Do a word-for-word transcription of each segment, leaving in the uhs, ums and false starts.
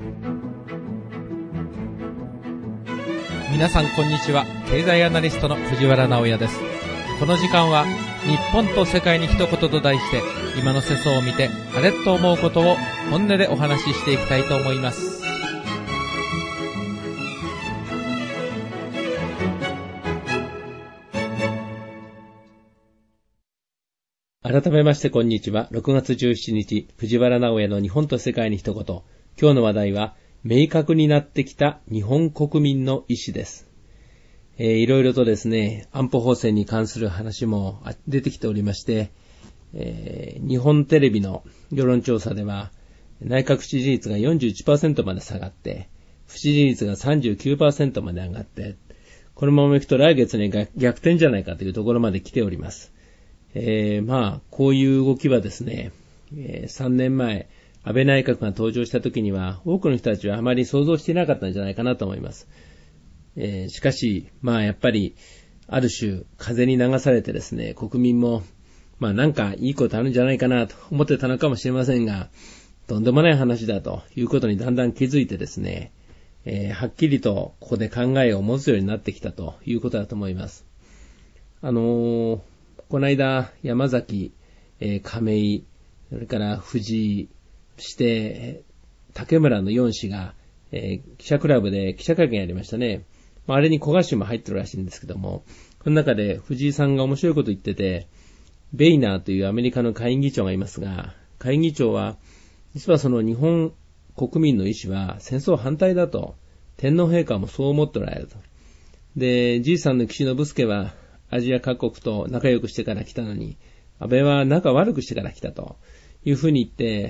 皆さんこんにちは。経済アナリストの藤原直也です。この時間は日本と世界に一言と題して、今の世相を見てあれと思うことを本音でお話ししていきたいと思います。改めましてこんにちは。ろくがつじゅうしちにち、藤原直也の日本と世界に一言。今日の話題は、明確になってきた日本国民の意思です。えー、いろいろとですね、安保法制に関する話も出てきておりまして、えー、日本テレビの世論調査では、内閣支持率が よんじゅういちパーセント まで下がって、不支持率が さんじゅうきゅうパーセント まで上がって、このままいくと来月に逆転じゃないかというところまで来ております。えー、まあ、こういう動きはですね、えー、さんねんまえ、安倍内閣が登場した時には、多くの人たちはあまり想像していなかったんじゃないかなと思います。えー、しかし、まあやっぱり、ある種、風に流されてですね、国民も、まあなんかいいことあるんじゃないかなと思ってたのかもしれませんが、とんでもない話だということにだんだん気づいてですね、えー、はっきりとここで考えを持つようになってきたということだと思います。あのー、この間、山崎、えー、亀井、それから藤井、そして、竹村のよん氏が、えー、記者クラブで記者会見やりましたね。まあ、あれに小賀氏も入ってるらしいんですけども、この中で藤井さんが面白いこと言ってて、ベイナーというアメリカの下院議長がいますが、下院議長は、実はその日本国民の意思は戦争反対だと、天皇陛下もそう思っておられると。で、じいさんの岸信介はアジア各国と仲良くしてから来たのに、安倍は仲悪くしてから来たと。いうふうに言って、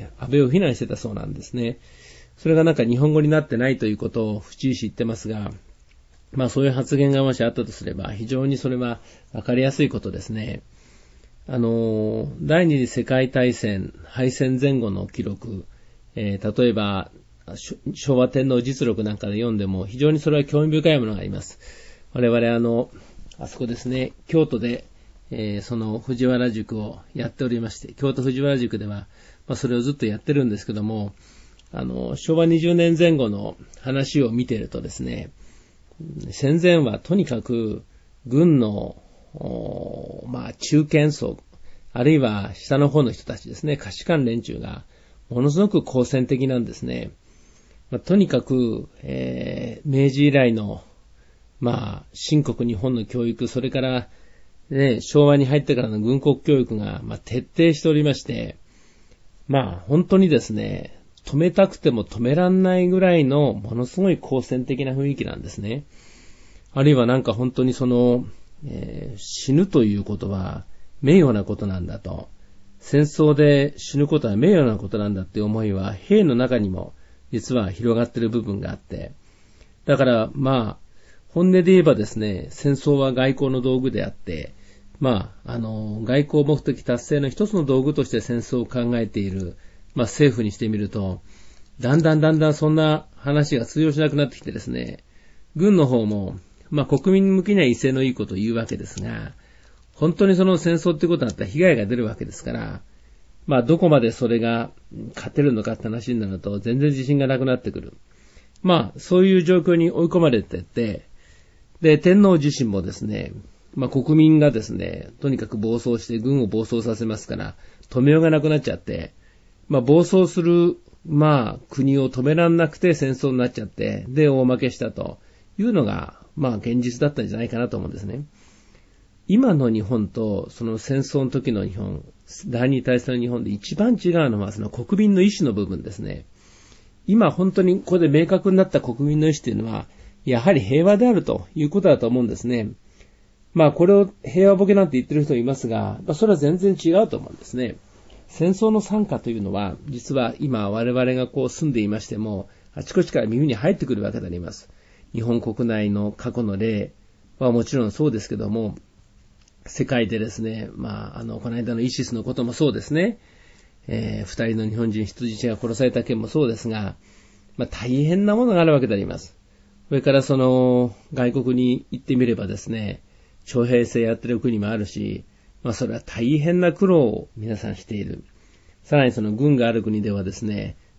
安倍を非難してたそうなんですね。それがなんか日本語になってないということを藤井氏言ってますが、まあそういう発言がもしあったとすれば、非常にそれはわかりやすいことですね。あの、第二次世界大戦、敗戦前後の記録、えー、例えば、昭和天皇実録なんかで読んでも、非常にそれは興味深いものがあります。我々あの、あそこですね、京都で、えー、その藤原塾をやっておりまして、京都藤原塾では、まあ、それをずっとやってるんですけども、あの、しょうわにじゅうねんぜん後の話を見ているとですね、戦前はとにかく軍の、まあ、中堅層、あるいは下の方の人たちですね、下士官連中が、ものすごく好戦的なんですね。まあ、とにかく、えー、明治以来の、まあ、新国日本の教育、それから、ね、昭和に入ってからの軍国教育が、まあ、徹底しておりまして、まあ本当にですね、止めたくても止めらんないぐらいのものすごい好戦的な雰囲気なんですね。あるいはなんか本当にその、えー、死ぬということは名誉なことなんだと。戦争で死ぬことは名誉なことなんだっていう思いは兵の中にも実は広がっている部分があって。だからまあ、本音で言えばですね、戦争は外交の道具であって、まあ、あの、外交目的達成の一つの道具として戦争を考えている、まあ政府にしてみると、だんだんだんだんそんな話が通用しなくなってきてですね、軍の方も、まあ国民向きには威勢のいいことを言うわけですが、本当にその戦争ってことだったら被害が出るわけですから、まあどこまでそれが勝てるのかって話になると全然自信がなくなってくる。まあそういう状況に追い込まれてって、で、天皇自身もですね、まあ国民がですね、とにかく暴走して軍を暴走させますから、止めようがなくなっちゃって、まあ暴走する、まあ国を止めらんなくて戦争になっちゃって、で大負けしたというのが、まあ現実だったんじゃないかなと思うんですね。今の日本とその戦争の時の日本、第二次大戦の日本で一番違うのはその国民の意思の部分ですね。今本当にここで明確になった国民の意思というのは、やはり平和であるということだと思うんですね。まあこれを平和ボケなんて言ってる人いますが、まあ、それは全然違うと思うんですね。戦争の惨禍というのは、実は今我々がこう住んでいましても、あちこちから耳に入ってくるわけであります。日本国内の過去の例はもちろんそうですけども、世界でですね、まああの、この間のイシスのこともそうですね、えー、二人の日本人人質が殺された件もそうですが、まあ大変なものがあるわけであります。それからその外国に行ってみればですね、徴兵制やってる国もあるし、まあそれは大変な苦労を皆さんしている。さらにその軍がある国ではですね、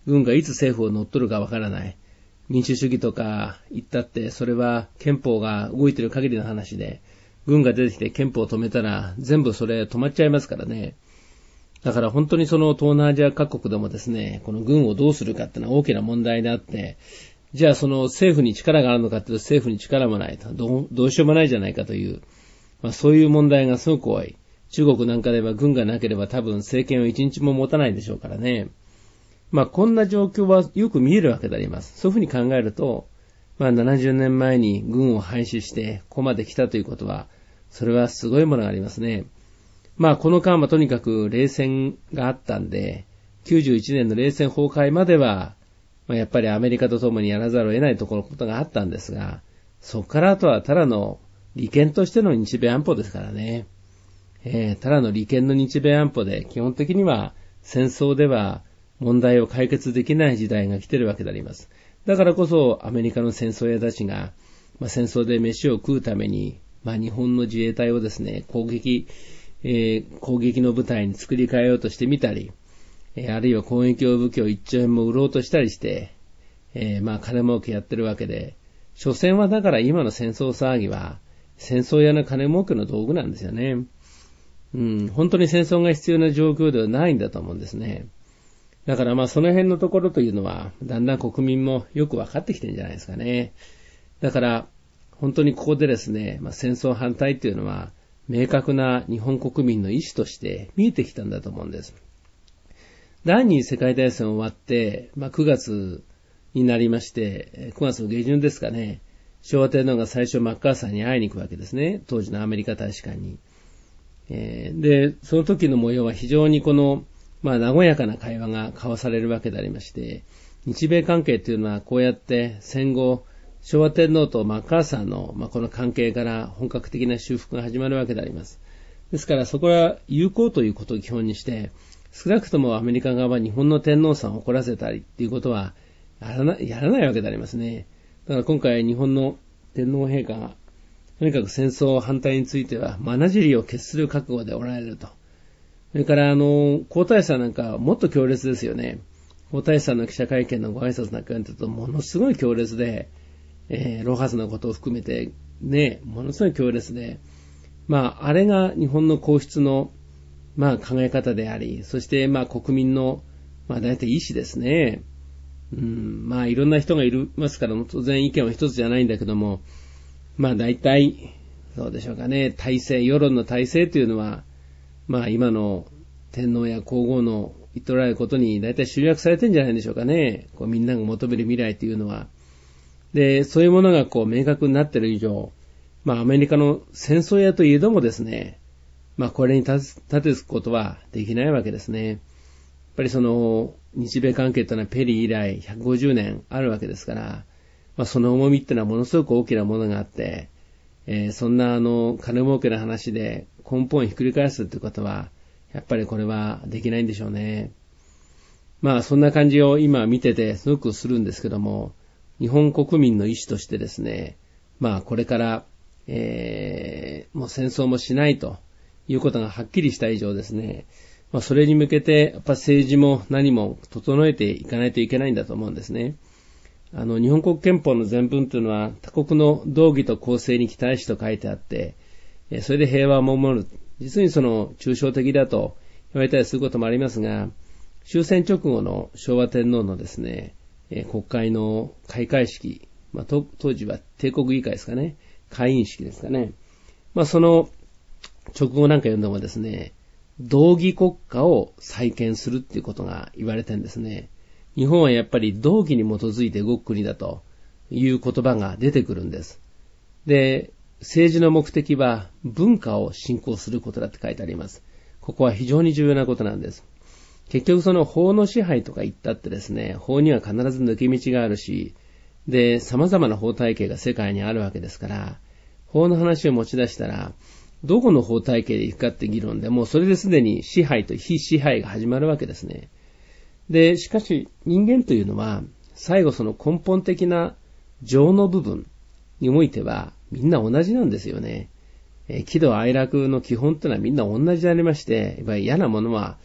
軍がいつ政府を乗っ取るかわからない。民主主義とか言ったって、それは憲法が動いている限りの話で、軍が出てきて憲法を止めたら全部それ止まっちゃいますからね。だから本当にその東南アジア各国でもですね、この軍をどうするかっていうのは大きな問題であって、じゃあその政府に力があるのかっていうと政府に力もないと、どう、どうしようもないじゃないかという、まあそういう問題がすごく多い。中国なんかでは軍がなければ多分政権を一日も持たないでしょうからね。まあこんな状況はよく見えるわけであります。そういうふうに考えると、まあななじゅうねんまえに軍を廃止してここまで来たということは、それはすごいものがありますね。まあこの間はとにかく冷戦があったんで、きゅうじゅういちねんの冷戦崩壊までは、まあ、やっぱりアメリカと共にやらざるを得ないところことがあったんですが、そこからあとはただの利権としての日米安保ですからね。えー、ただの利権の日米安保で基本的には戦争では問題を解決できない時代が来ているわけであります。だからこそアメリカの戦争屋たちが、まあ、戦争で飯を食うために、まあ、日本の自衛隊をですね、攻撃、えー、攻撃の部隊に作り変えようとしてみたり、えー、あるいは攻撃用武器を一兆円も売ろうとしたりして、えー、まあ金儲けやってるわけで、所詮はだから今の戦争騒ぎは戦争屋の金儲けの道具なんですよね。うん、本当に戦争が必要な状況ではないんだと思うんですね。だからまあその辺のところというのはだんだん国民もよく分かってきてるんじゃないですかね。だから本当にここでですね、まあ、戦争反対というのは明確な日本国民の意思として見えてきたんだと思うんです。第二次世界大戦終わって、まあ、くがつになりまして、くがつの下旬ですかね、昭和天皇が最初マッカーサーに会いに行くわけですね。当時のアメリカ大使館に。えー、で、その時の模様は非常にこの、まあ、和やかな会話が交わされるわけでありまして、日米関係というのはこうやって戦後、昭和天皇とマッカーサーの、まあ、この関係から本格的な修復が始まるわけであります。ですからそこは友好ということを基本にして、少なくともアメリカ側は日本の天皇さんを怒らせたりっていうことはやらな、やらないわけでありますね。だから今回日本の天皇陛下がとにかく戦争反対については真尻を決する覚悟でおられると。それからあの、皇太子さんなんかもっと強烈ですよね。皇太子さんの記者会見のご挨拶なんか見てるとものすごい強烈で、えー、ロハスのことを含めてね、ものすごい強烈で、まああれが日本の皇室のまあ考え方であり、そしてまあ国民のまあ大体意思ですね。うん、まあいろんな人がいますから当然意見は一つじゃないんだけども、まあ大体どうでしょうかね、体制、世論の体制というのはまあ今の天皇や皇后の言っておられることに大体集約されてるんじゃないでしょうかね。こうみんなが求める未来というのは。で、そういうものがこう明確になっている以上、まあアメリカの戦争屋といえどもですね、まあこれに立てつくことはできないわけですね。やっぱりその日米関係というのはペリー以来ひゃくごじゅうねんあるわけですから、まあその重みっていうのはものすごく大きなものがあって、えー、そんなあの金儲けの話で根本をひっくり返すということは、やっぱりこれはできないんでしょうね。まあそんな感じを今見ててすごくするんですけども、日本国民の意思としてですね、まあこれから、えー、もう戦争もしないということがはっきりした以上ですね、まあそれに向けてやっぱ政治も何も整えていかないといけないんだと思うんですね。あの日本国憲法の前文というのは他国の道義と公正に期待しと書いてあって、それで平和を守る。実にその抽象的だと言われたりすることもありますが、終戦直後の昭和天皇のですね、国会の開会式、まあ、当時は帝国議会ですかね、会員式ですかね。まあその直後なんか読んでもですね、道義国家を再建するっていうことが言われてるんですね。日本はやっぱり道義に基づいて動く国だという言葉が出てくるんです。で、政治の目的は文化を振興することだって書いてあります。ここは非常に重要なことなんです。結局その法の支配とか言ったってですね、法には必ず抜け道があるし、で、様々な法体系が世界にあるわけですから、法の話を持ち出したら、どこの法体系で行くかって議論でもうそれですでに支配と非支配が始まるわけですね。で、しかし人間というのは、最後その根本的な情の部分においては、みんな同じなんですよね。えー、喜怒哀楽の基本というのはみんな同じでありまして、やっぱり嫌なものは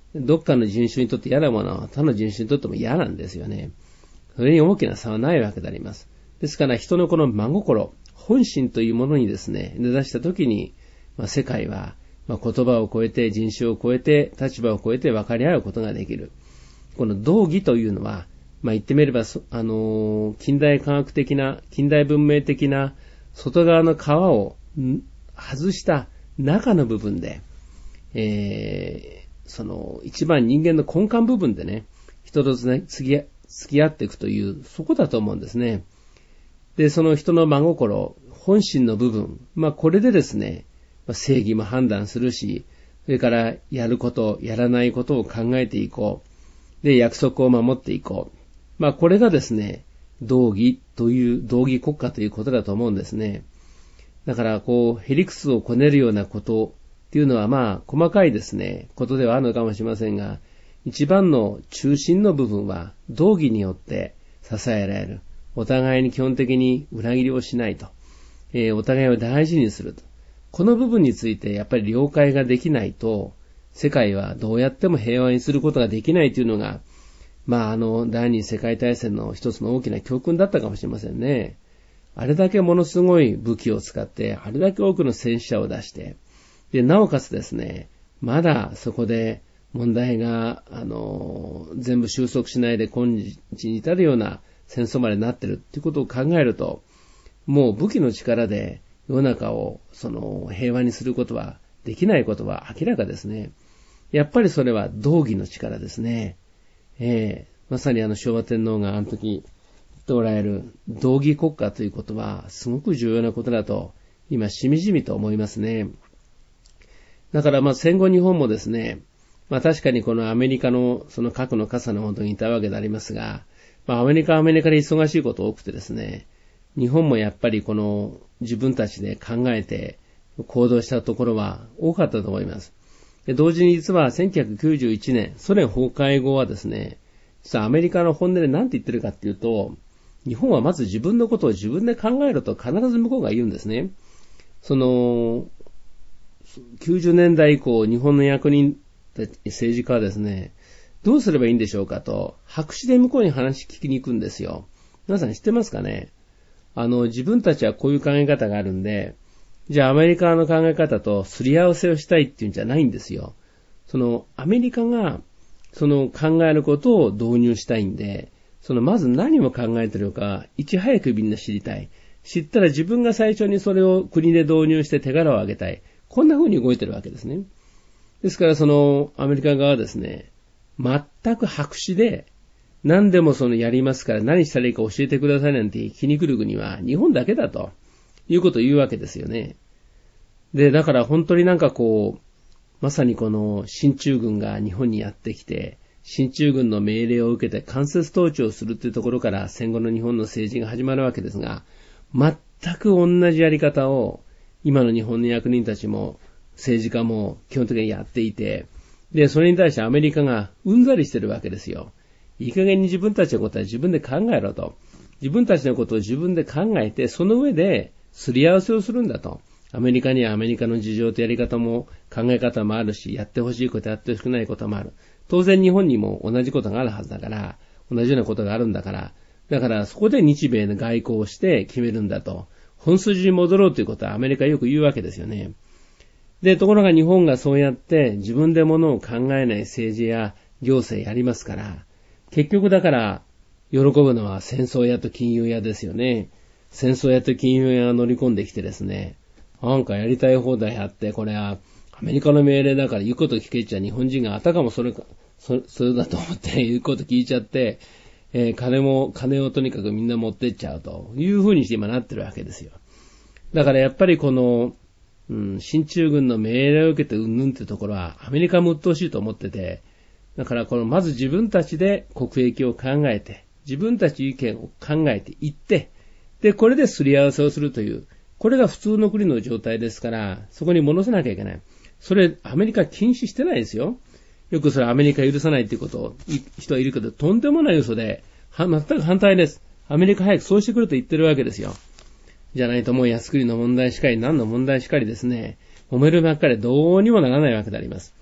どっかの人種にとって嫌なものは他の人種にとっても嫌なんですよね。それに大きな差はないわけであります。ですから人のこの真心、本心というものにですね、根ざしたときに、まあ、世界は、まあ、言葉を超えて、人種を超えて、立場を超えて分かり合うことができる。この道義というのは、まあ、言ってみれば、あのー、近代科学的な、近代文明的な外側の皮を外した中の部分で、えー、その一番人間の根幹部分でね、人と付き合っていくという、そこだと思うんですね。で、その人の真心、本心の部分、まあこれでですね、正義も判断するし、それからやること、やらないことを考えていこう。で、約束を守っていこう。まあこれがですね、道義という、道義国家ということだと思うんですね。だからこう、へりくつをこねるようなことっていうのはまあ細かいですね、ことではあるのかもしれませんが、一番の中心の部分は道義によって支えられる。お互いに基本的に裏切りをしないと。えー、お互いを大事にすると。この部分についてやっぱり了解ができないと、世界はどうやっても平和にすることができないというのが、まああの第二次世界大戦の一つの大きな教訓だったかもしれませんね。あれだけものすごい武器を使って、あれだけ多くの戦死者を出して、で、なおかつですね、まだそこで問題が、あの、全部収束しないで今日に至るような戦争までなってるっていうことを考えると、もう武器の力で世の中をその平和にすることはできないことは明らかですね。やっぱりそれは道義の力ですね。ええー、まさにあの昭和天皇があの時言っておられる道義国家ということはすごく重要なことだと今しみじみと思いますね。だからまあ戦後日本もですね、まあ確かにこのアメリカのその核の傘の下にいたわけでありますが、まあアメリカはアメリカで忙しいこと多くてですね、日本もやっぱりこの自分たちで考えて行動したところは多かったと思います。で同時に実はせんきゅうひゃくきゅうじゅういちねん、ソ連崩壊後はですね、実はアメリカの本音で何て言ってるかっていうと、日本はまず自分のことを自分で考えると必ず向こうが言うんですね。その、きゅうじゅうねんだい以降、日本の役人、政治家はですね、どうすればいいんでしょうかと、白紙で向こうに話聞きに行くんですよ。皆さん知ってますかね？あの、自分たちはこういう考え方があるんで、じゃあアメリカの考え方とすり合わせをしたいっていうんじゃないんですよ。その、アメリカが、その考えることを導入したいんで、その、まず何を考えているのか、いち早くみんな知りたい。知ったら自分が最初にそれを国で導入して手柄を挙げたい。こんな風に動いてるわけですね。ですからそのアメリカ側はですね、全く白紙で何でもそのやりますから何したらいいか教えてくださいなんて気に来る国は日本だけだということを言うわけですよね。で、だから本当になんかこう、まさにこの進駐軍が日本にやってきて、進駐軍の命令を受けて間接統治をするというところから戦後の日本の政治が始まるわけですが、全く同じやり方を今の日本の役人たちも政治家も基本的にやっていて、で、それに対してアメリカがうんざりしてるわけですよ。いい加減に自分たちのことは自分で考えろと。自分たちのことを自分で考えて、その上ですり合わせをするんだと。アメリカにはアメリカの事情とやり方も考え方もあるし、やってほしいことやってほしくないこともある。当然日本にも同じことがあるはずだから、同じようなことがあるんだから、だからそこで日米の外交をして決めるんだと。本筋に戻ろうということはアメリカはよく言うわけですよね。で、ところが日本がそうやって自分でものを考えない政治や行政やりますから、結局だから喜ぶのは戦争屋と金融屋ですよね。戦争屋と金融屋が乗り込んできてですね、なんかやりたい放題やって、これはアメリカの命令だから言うこと聞けちゃ日本人があたかもそれか、そ, それだと思って言うこと聞いちゃって、えー、金も、金をとにかくみんな持ってっちゃうという風にして今なってるわけですよ。だからやっぱりこの、うん、進駐軍の命令を受けてうんぬんってところはアメリカも鬱陶しいと思ってて、だからこのまず自分たちで国益を考えて、自分たち意見を考えていって、で、これですり合わせをするという、これが普通の国の状態ですから、そこに戻さなきゃいけない。それ、アメリカ禁止してないですよ。よくそれアメリカ許さないっていうことを、人はいるけど、とんでもない嘘で、は、全く反対です。アメリカ早くそうしてくれと言ってるわけですよ。じゃないともう安繰りの問題しかり、何の問題しかりですね、揉めるばっかりどうにもならないわけであります。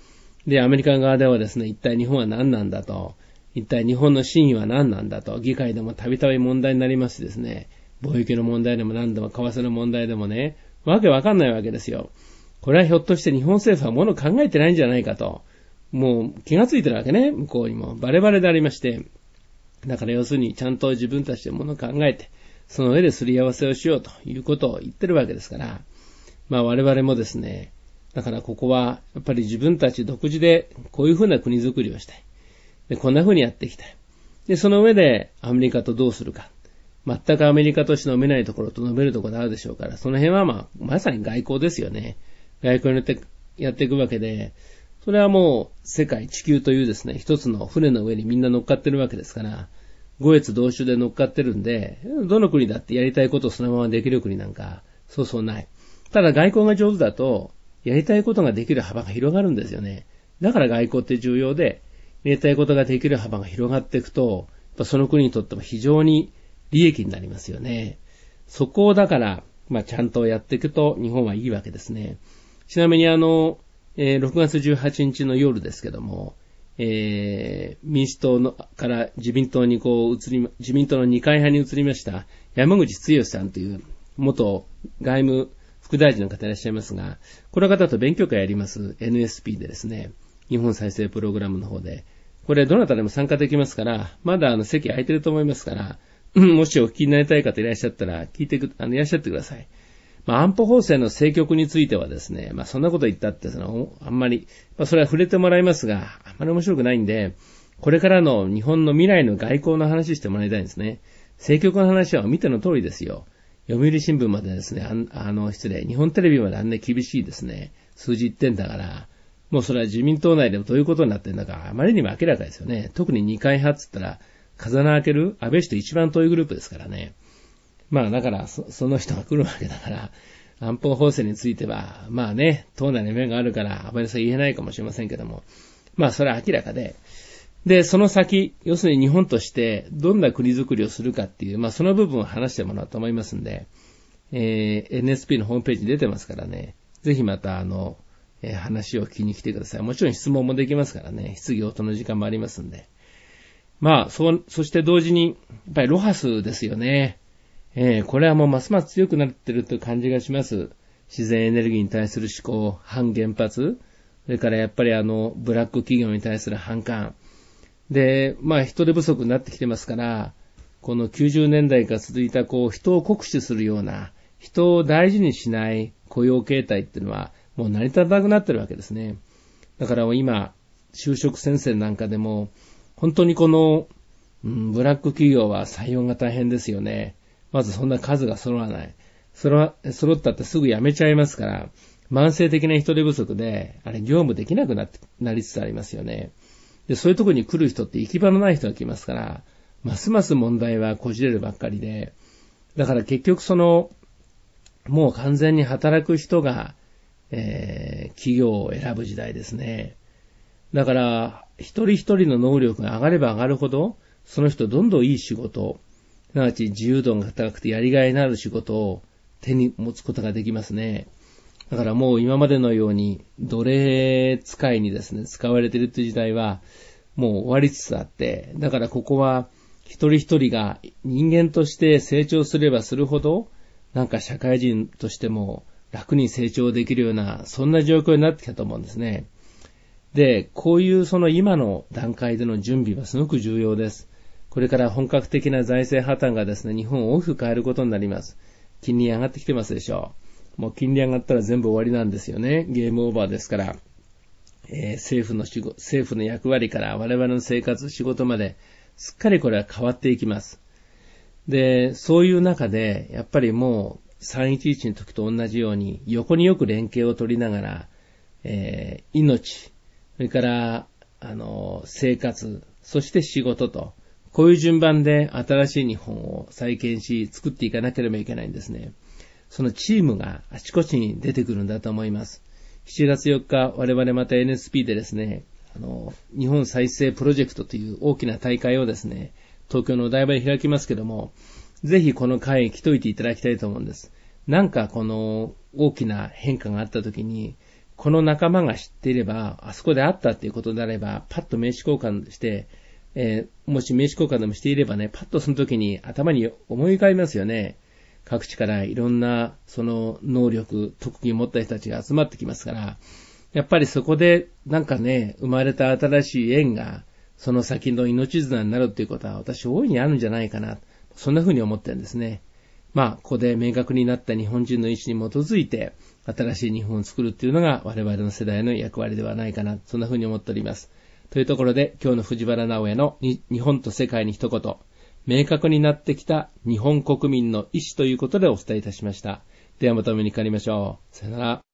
で、アメリカ側ではですね、一体日本は何なんだと、一体日本の真意は何なんだと、議会でもたびたび問題になりますしですね、貿易の問題でも何でも為替の問題でもね、わけわかんないわけですよ。これはひょっとして日本政府はものを考えてないんじゃないかと、もう気がついてるわけね、向こうにも。バレバレでありまして、だから要するにちゃんと自分たちでものを考えて、その上ですり合わせをしようということを言ってるわけですから、まあ我々もですね、だからここはやっぱり自分たち独自でこういうふうな国づくりをしたい。で、こんなふうにやっていきたい。で、その上でアメリカとどうするか。全くアメリカとして飲めないところと飲めるところがあるでしょうから、その辺はまあ、まさに外交ですよね。外交によってやっていくわけで、それはもう世界、地球というですね、一つの船の上にみんな乗っかってるわけですから、五越同種で乗っかってるんで、どの国だってやりたいことをそのままできる国なんか、そうそうない。ただ外交が上手だと、やりたいことができる幅が広がるんですよね。だから外交って重要で、やりたいことができる幅が広がっていくと、やっぱその国にとっても非常に利益になりますよね。そこをだから、まあちゃんとやっていくと日本はいいわけですね。ちなみにあの、えー、ろくがつじゅうはちにちの夜ですけども、えー、民主党のから自民党にこう移り、自民党の二階派に移りました山口剛さんという元外務副大臣の方いらっしゃいますが、この方と勉強会やります エヌエスピー でですね、日本再生プログラムの方で、これどなたでも参加できますから、まだあの席空いてると思いますから、もしお聞きになりたい方いらっしゃったら、聞いてく、あの、いらっしゃってください。まあ、安保法制の政局についてはですね、まあ、そんなこと言ったって、その、あんまり、まあ、それは触れてもらいますが、あんまり面白くないんで、これからの日本の未来の外交の話してもらいたいんですね。政局の話は見ての通りですよ。読売新聞までですね、あ, あの、失礼、日本テレビまであんな厳しいですね、数字言ってんだから、もうそれは自民党内でもどういうことになってんだか、あまりにも明らかですよね。特に二階派っつったら、風穴開ける安倍氏と一番遠いグループですからね。まあだからそ、その人が来るわけだから、安保法制については、まあね、党内の面があるから、あまりそう言えないかもしれませんけども、まあそれは明らかで、で、その先、要するに日本としてどんな国づくりをするかっていう、まあその部分を話してもらおうと思いますんで、えー、エヌエスピー のホームページに出てますからね、ぜひまたあの、えー、話を聞きに来てください。もちろん質問もできますからね、質疑応答の時間もありますんで。まあ、そ、そして同時に、やっぱりロハスですよね。えー、これはもうますます強くなってるという感じがします。自然エネルギーに対する思考、反原発、それからやっぱりあの、ブラック企業に対する反感。で、まあ人手不足になってきてますから、このきゅうじゅうねんだいから続いたこう、人を酷使するような、人を大事にしない雇用形態っていうのは、もう成り立たなくなってるわけですね。だから今、就職戦線なんかでも、本当にこの、うん、ブラック企業は採用が大変ですよね。まずそんな数が揃わない。揃、揃ったってすぐ辞めちゃいますから、慢性的な人手不足で、あれ業務できなくなって、なりつつありますよね。で、そういうところに来る人って行き場のない人が来ますから、ますます問題はこじれるばっかりで、だから結局その、もう完全に働く人が、えー、企業を選ぶ時代ですね。だから、一人一人の能力が上がれば上がるほど、その人どんどんいい仕事、すなわち自由度が高くてやりがいのある仕事を手に持つことができますね。だからもう今までのように奴隷使いにですね、使われているという時代はもう終わりつつあって、だからここは一人一人が人間として成長すればするほど、なんか社会人としても楽に成長できるような、そんな状況になってきたと思うんですね。で、こういうその今の段階での準備はすごく重要です。これから本格的な財政破綻がですね、日本を大きく変えることになります。金利上がってきてますでしょう。もう金利上がったら全部終わりなんですよね。ゲームオーバーですから。えー、政府の仕事、政府の役割から我々の生活、仕事まで、すっかりこれは変わっていきます。で、そういう中で、やっぱりもうさんいちいちの時と同じように、横によく連携を取りながら、えー、命、それから、あの、生活、そして仕事と、こういう順番で新しい日本を再建し、作っていかなければいけないんですね。そのチームがあちこちに出てくるんだと思います。しちがつよっか、我々また エヌエスピー でですね、あの、日本再生プロジェクトという大きな大会をですね、東京のお台場で開きますけども、ぜひこの会に来といていただきたいと思うんです。なんかこの大きな変化があったときに、 この仲間が知っていれば、あそこで会ったっていうことであれば、パッと名刺交換して、えー、もし名刺交換でもしていればね、パッとその時に頭に思い浮かびますよね。各地からいろんなその能力、特技を持った人たちが集まってきますから、やっぱりそこでなんかね、生まれた新しい縁が、その先の命綱になるっていうことは私大いにあるんじゃないかな。そんな風に思ってるんですね。まあ、ここで明確になった日本人の意思に基づいて、新しい日本を作るっていうのが我々の世代の役割ではないかな。そんな風に思っております。というところで、今日の藤原直哉の日本と世界に一言、明確になってきた日本国民の意思ということでお伝えいたしました。ではまたお目にかかりましょう。さよなら。